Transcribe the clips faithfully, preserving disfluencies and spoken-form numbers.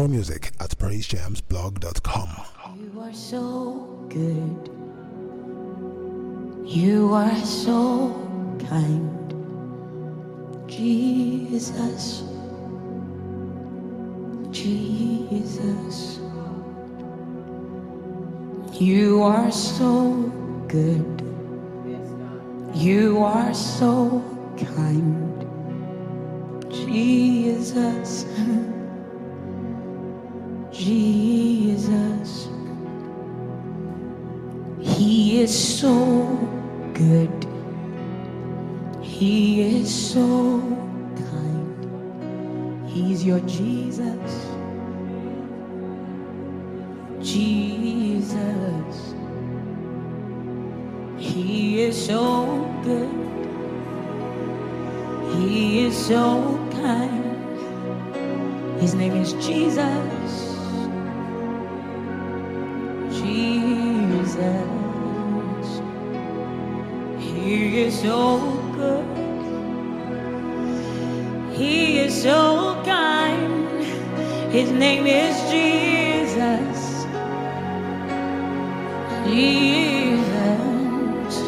More music at praise jams blog dot com. You are so good. You are so kind, Jesus. Jesus. You are so good. You are so kind, Jesus. Jesus. He is so good. He is so kind. He's your Jesus. Jesus. He is so good. He is so kind. His name is Jesus. Jesus. He is so good. He is so kind. His name is Jesus. Jesus.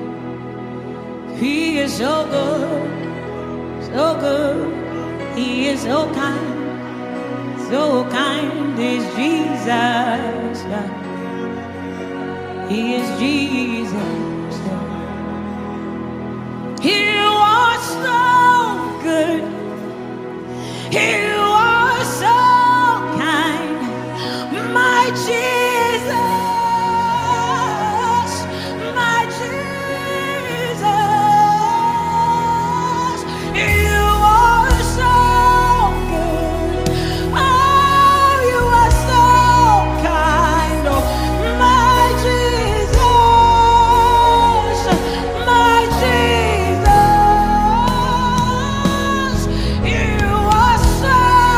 He is so good. So good. He is so kind. So kind is Jesus. He is Jesus. He was so good. He was so kind. My Jesus. My Jesus. You are so good. Oh, you are so kind. Oh, my Jesus. My Jesus. You are so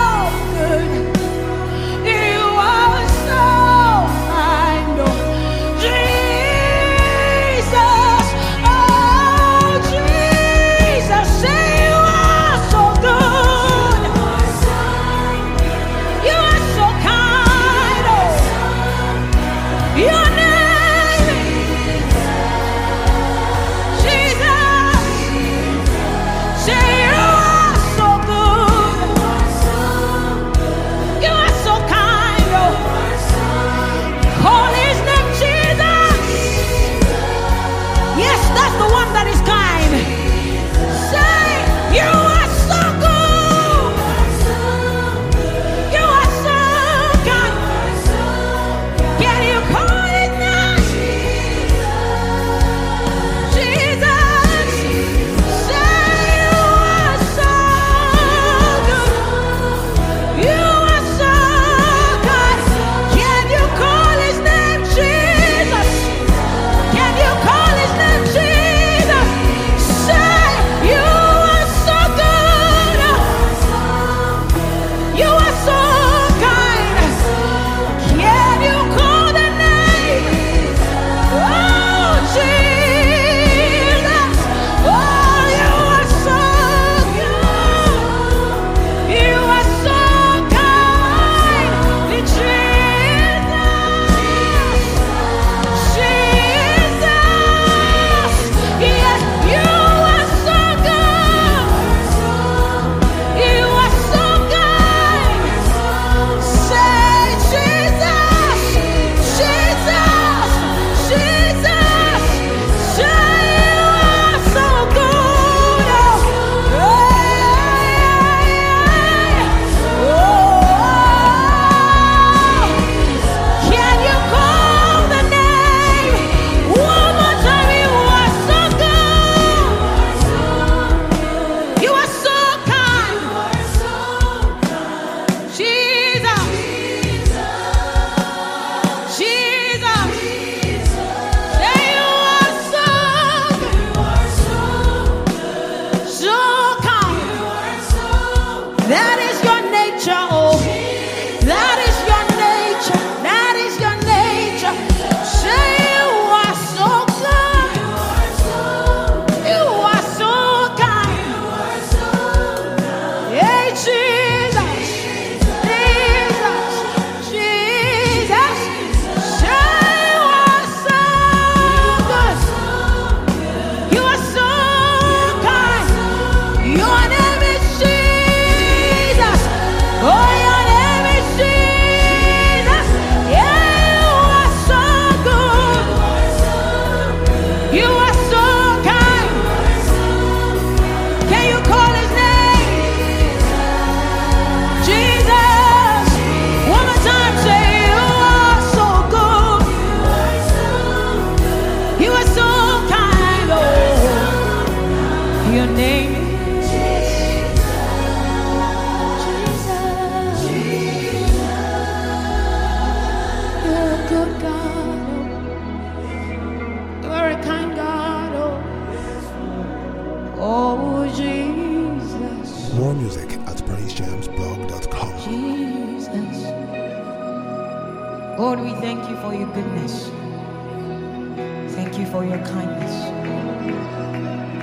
Jesus. Lord, we thank you for your goodness. Thank you for your kindness.